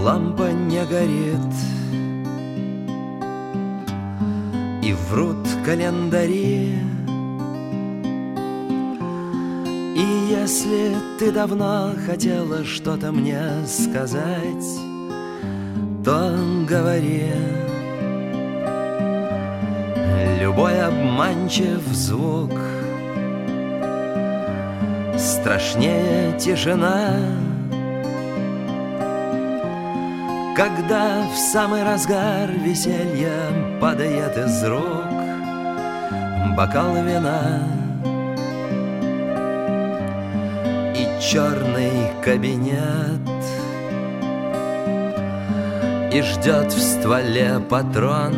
лампа не горит, и врут календари. И если ты давно хотела что-то мне сказать, то говори. Любой обманчив звук страшнее тишина, когда в самый разгар веселья падает из рук бокал вина. И черный кабинет, и ждет в стволе патрон.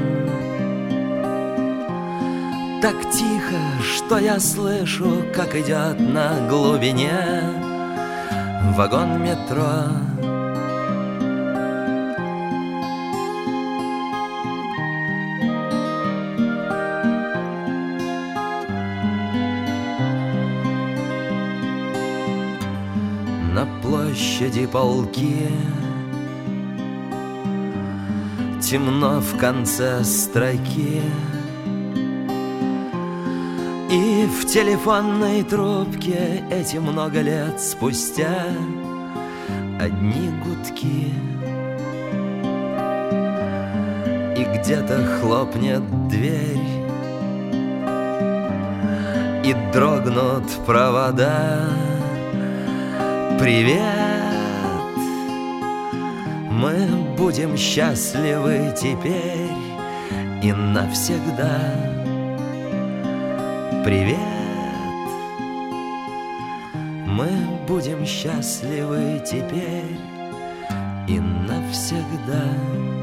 Так тихо, что я слышу, как идет на глубине вагон метро. На площади полки, темно в конце строки, и в телефонной трубке эти много лет спустя одни гудки. И где-то хлопнет дверь, и дрогнут провода. Привет, мы будем счастливы теперь и навсегда. Привет, мы будем счастливы теперь и навсегда.